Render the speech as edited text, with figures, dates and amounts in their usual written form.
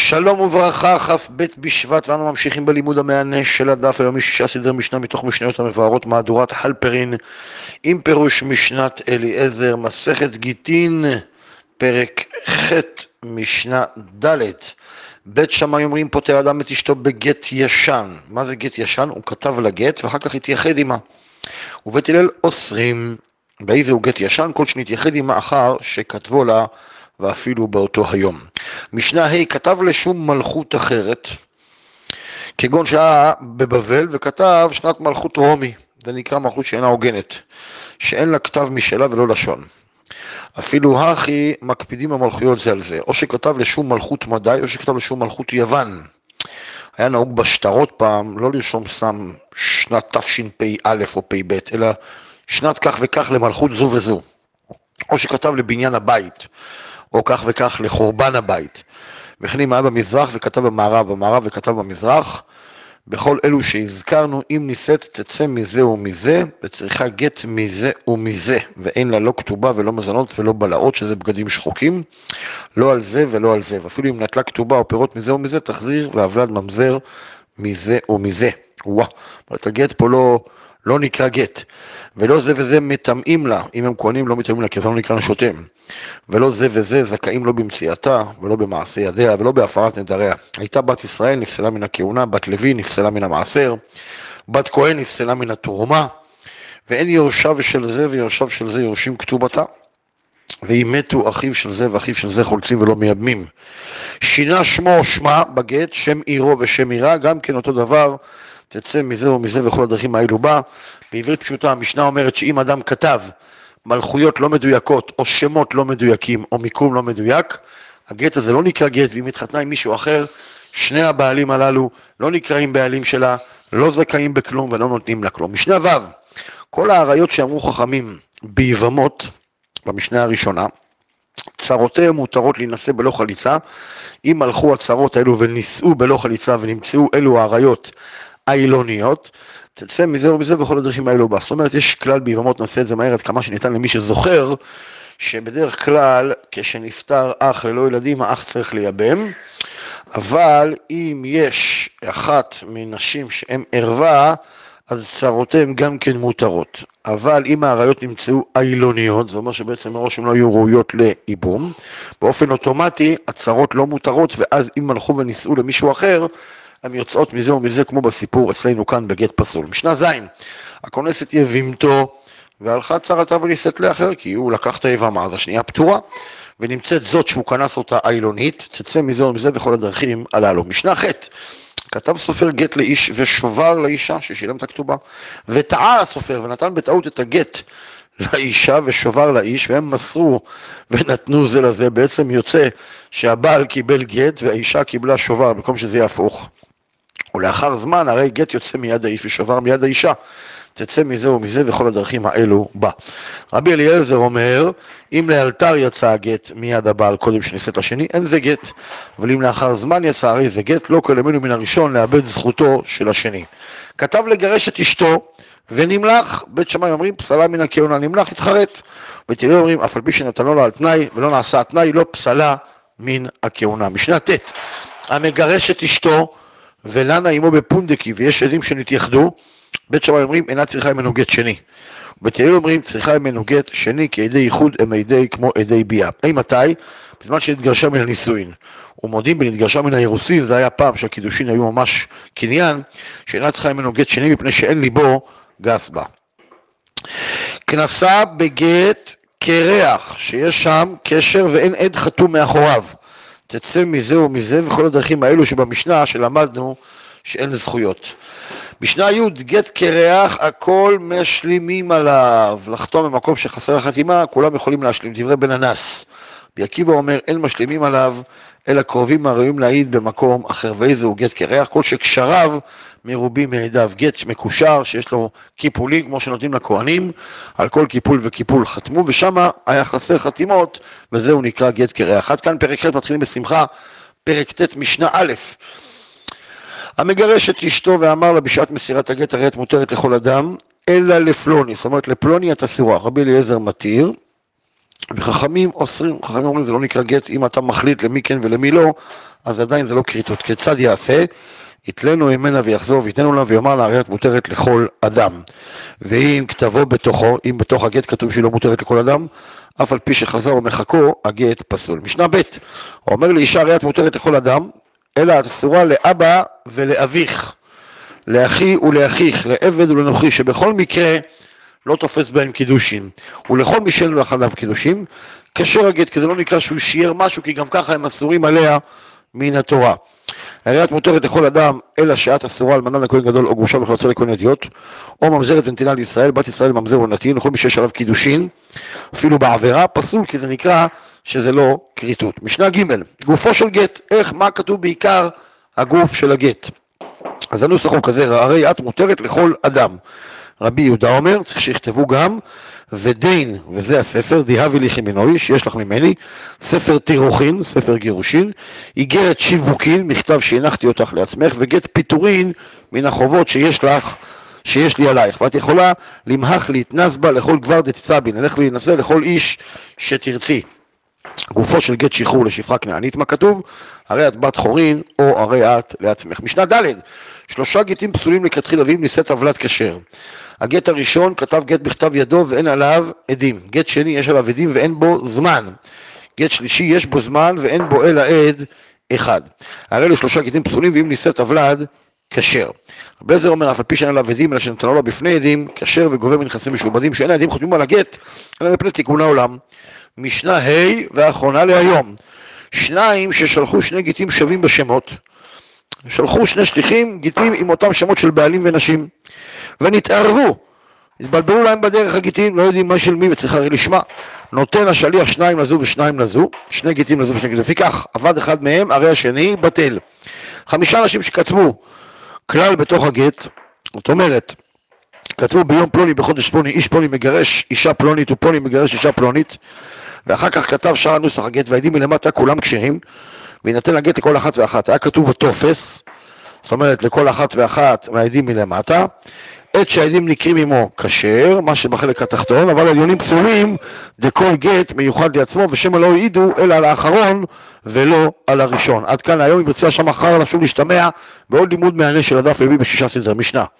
שלום וברכה, כ"ב בשבט, ואנו ממשיכים בלימוד המענה של הדף. היום יש 6 סדרי משנה מתוך משניות המבוארות, מהדורת הלפרין עם פירוש משנת אליעזר, מסכת גיטין, פרק ח' משנה ד'. בית שמאי אומרים פוטר אדם את אשתו בגט ישן. מה זה גט ישן? הוא כתב לגט ואחר כך התייחד עמה. ובית הלל אוסרים. באיזה הוא גט ישן? כל שנתייחד עמה אחר שכתבו לה ואפילו באותו היום. משנה ה' כתב לשום מלכות אחרת, כגון שהיה בבבל וכתב שנת מלכות רומי, זה נקרא מלכות שאינה הוגנת, שאין לה כתב משלה ולא לשון. אפילו הכי מקפידים המלכויות זה על זה, או שכתב לשום מלכות מדי, או שכתב לשום מלכות יוון. היה נהוג בשטרות פעם לא לרשום סתם שנת תשפ"א או פ"ב, אלא שנת כך וכך למלכות זו וזו. או שכתב לבניין הבית, או כך וכך לחורבן הבית. וכן אם היה במזרח וכתב במערב, במערב וכתב במזרח, בכל אלו שהזכרנו, אם נישאת תצא מזה ומזה, וצריכה גט מזה ומזה, ואין לה לא כתובה ולא מזונות ולא בלעות, שזה בגדים שחוקים, לא על זה ולא על זה. ואפילו אם נטלה כתובה או פירות מזה ומזה, תחזיר והבלד ממזר מזה ומזה. וואה, אבל הגט פה לא נקרא גט, ולא זה וזה מטמאים לה, אם הם כהנים לא מטמאים לה, כי זה לא נקרא נשותיהם, ולא זה וזה זכאים לא במציאתה, ולא במעשה ידיה, ולא בהפרת נדריה. הייתה בת ישראל נפסלה מן הכהונה, בת לוי נפסלה מן המעשר, בת כהן נפסלה מן התרומה, ואין יורשיו של זה ויורשיו של זה יורשים כתובתה, ואם מתו אחיו של זה ואחיו של זה חולצים ולא מייבמים. שינה שמו או שמה בגט, שם עירו ושם עירה, גם כן אותו דבר, תצא מזה ומזה וכל הדרכים האלו בה. בעברית פשוטה המשנה אומרת שאם אדם כתב מלכויות לא מדויקות או שמות לא מדויקים או מיקום לא מדויק, הגט הזה לא נקרא גט, ואם התחתנה עם מישהו אחר, שני הבעלים הללו לא נקראים בעלים שלה, לא זכאים בכלום ולא נותנים לה כלום. משנה ו' כל העריות שאמרו חכמים ביבמות במשנה הראשונה, צרותיהם מותרות להינשא בלא חליצה, אם הלכו הצרות האלו ונישאו בלא חליצה ונמצאו אלו העריות האילוניות, תצא מזה ומזה וכל הדרכים האלו בה. זאת אומרת, יש כלל ביבמות, נעשה את זה מהר עד כמה שניתן למי שזוכר, שבדרך כלל כשנפטר אח ללא ילדים, האח צריך לייבם, אבל אם יש אחת מנשים שהן ערווה, אז צרותיהם גם כן מותרות. אבל אם העריות נמצאו אילוניות, זה אומר שבעצם מראש הן לא היו ראויות לאיבום, באופן אוטומטי הצרות לא מותרות, ואז אם הלכו ונישאו למישהו אחר, הן יוצאות מזה ומזה, כמו בסיפור אצלנו כאן בגט פסול. משנה ז' הכונסת יבימתו, והלכה צרתה ונישאת לאחר, כי הוא לקח את היבמה, אז השנייה פטורה, ונמצאת זאת שהוא כנס אותה אילונית, תצא מזה ומזה וכל הדרכים הללו. משנה ח' כתב סופר גט לאיש ושובר לאישה ששילם את הכתובה, וטעה הסופר ונתן בטעות את הגט לאישה ושובר לאיש, והם מסרו ונתנו זה לזה. בעצם יוצא שהבעל קיבל גט והאישה קיבלה שובר, במקום שזה יהיה הפוך. ולאחר זמן הרי גט יוצא מיד האיש ושובר מיד האישה, תצא מזה ומזה וכל הדרכים האלו בה. רבי אליעזר אומר, אם לאלתר יצא הגט מיד הבעל קודם שנישאת לשני, אין זה גט, אבל אם לאחר זמן יצא הרי זה גט, לא כלמנו מן הראשון לאבד זכותו של השני. כתב לגרש את אשתו ונמלך, בית שמאי אומרים פסלה מן הכהונה, נמלך התחרט. בית הלל אומרים אף על פי שנתנו לה על תנאי ולא נעשה התנאי, לא פסלה מן הכהונה. משנה ט' המגרש את אשתו ולנה עמו בפונדקי ויש עדים שנתייחדו, בית שמאי אומרים אינה צריכה ממנו גט שני. בית הלל אומרים צריכה ממנו גט שני, כי עדי ייחוד הם עדי כמו עדי ביאה. מתי? בזמן שנתגרשה מן הנישואין. ומודים בנתגרשה מן האירוסין, זה היה פעם שהקידושין היו ממש קניין, שאינה צריכה ממנו גט שני מפני שאין ליבו גס בה. כנסה בגט קרח, שיש שם קשר ואין עד חתום מאחוריו, תצא מזה ומזה וכל הדרכים האלו שבמשנה שלמדנו שאין זכויות. משנה י' גט קרח הכל משלימים עליו, לחתום במקום שחסר החתימה כולם יכולים להשלים. דברי בן הנס, רבי עקיבא אומר אין משלימים עליו אלא קרובים הראויים להעיד במקום אחר, ואיזה הוא גט קרח? כל שקשריו מרובים מעדיו. גט מקושר שיש לו קיפולים כמו שנותנים לכהנים, על כל קיפול וקיפול חתמו, ושם היה חסר חתימות וזהו נקרא גט קרח. עד כאן פרק ח', מתחילים בשמחה. פרק ט' משנה א' המגרש את אשתו ואמר לה בשעת מסירת הגט הרי את מותרת לכל אדם אלא לפלוני, זאת אומרת לפלוני את אסורה. רבי אליעזר מתיר וחכמים אוסרים, חכמים אומרים זה לא נקרא גט, אם אתה מחליט למי כן ולמי לא, אז עדיין זה לא כריתות. כיצד יעשה? יתלנו ממנה ויחזור ויתנו לה ויאמר לה הרי את מותרת לכל אדם. ואם כתבו בתוכו, אם בתוך הגט כתוב שהיא לא מותרת לכל אדם, אף על פי שחזר ומחכו, הגט פסול. משנה ב' אומר לאישה הרי את מותרת לכל אדם, אלא את אסורה לאבא ולאביך, לאחי ולאחיך, לעבד ולנוכרי, שבכל מקרה לא תופס בהם קידושים, ולכל מי שאין לו עליו קידושים, כאשר הגט, כי זה לא נקרא שהוא שיער משהו, כי גם ככה הם אסורים עליה מן התורה. הרי את מותרת לכל אדם, אלא שאת אסורה אלמנה לכהן גדול, או גרושה וכיוצא לכהן הדיוט, או ממזרת ונתינה לישראל, בת ישראל ממזר ונתין, לכל מי שיש עליו קידושין, אפילו בעבירה, פסול, כי זה נקרא שזה לא כריתות. משנה ג' גופו של גט, מה כתוב בעיקר הגוף של הגט? אז הנוסח הוא כזה, הרי את מותרת לכל אדם. רבי יהודה אומר, צריך שיכתבו גם, ודין, וזה הספר, דיהבי לי חמינוי, שיש לך ממני, ספר תירוכין, ספר גירושין, איגרת שיווקין, מכתב שהנחתי אותך לעצמך, וגט פיטורין מן החובות שיש לי עלייך, ואת יכולה למהך להתנס בה לכל גבר דתצבי, נלך ולהינשא לכל איש שתרצי. גופו של גט שחרור לשפחה כנענית, מה כתוב? הרי את בת חורין, או הרי את לעצמך. משנה ד' 3 גטים פסולים לכתחילה, ואם נישאת עוולת כשר. הגט הראשון כתב גט בכתב ידו ואין עליו עדים. גט שני יש עליו עדים ואין בו זמן. גט שלישי יש בו זמן ואין בו אלא עד אחד. הרי 3 גטים פסולים, ואם נישאת עוולת כשר. רבי אליעזר אומר, אף על פי שאין עליו עדים, אלא שנתנו לו בפני עדים, כשר וגובה מנכסים משועבדים, שאין העדים חותמים על הגט, אלא מפני תיקון העולם. משנה ה' והאחרונה להיום. 2 ששלחו 2 גיטים שווים בשמות, שלחו 2 שליחים גיטים עם אותם שמות של בעלים ונשים, ונתערבו, התבלבלו להם בדרך הגיטים, לא יודעים מה של מי וצריך הרי לשמה. נותן השליח 2 לזו ו2 לזו, 2 גיטים לזו ו2 גיטים, לפיכך עבד אחד מהם, הרי השני בטל. 5 אנשים שכתבו כלל בתוך הגט, זאת אומרת, כתבו ביום פלוני בחודש פלוני, איש פלוני מגרש אישה פלונית ופלוני מגרש אישה פלונית, ואחר כך כתב שאר הנוסח הגט, והעדים מלמטה כולם כשרים, וינתן הגט לכל אחת ואחת. היה כתוב בטופס, זאת אומרת לכל אחת ואחת מהעדים מלמטה, עת שהעדים נקרים עמו כשר, מה שבחלק התחתון, אבל העליונים פסולים, דכל גט מיוחד לעצמו, ושם לא העידו אלא על האחרון ולא על הראשון. עד כאן היום, אם ירצה שם מחר לשוב להשתמע בעוד לימוד מענה של הדף לוי ב6 סדר משנה.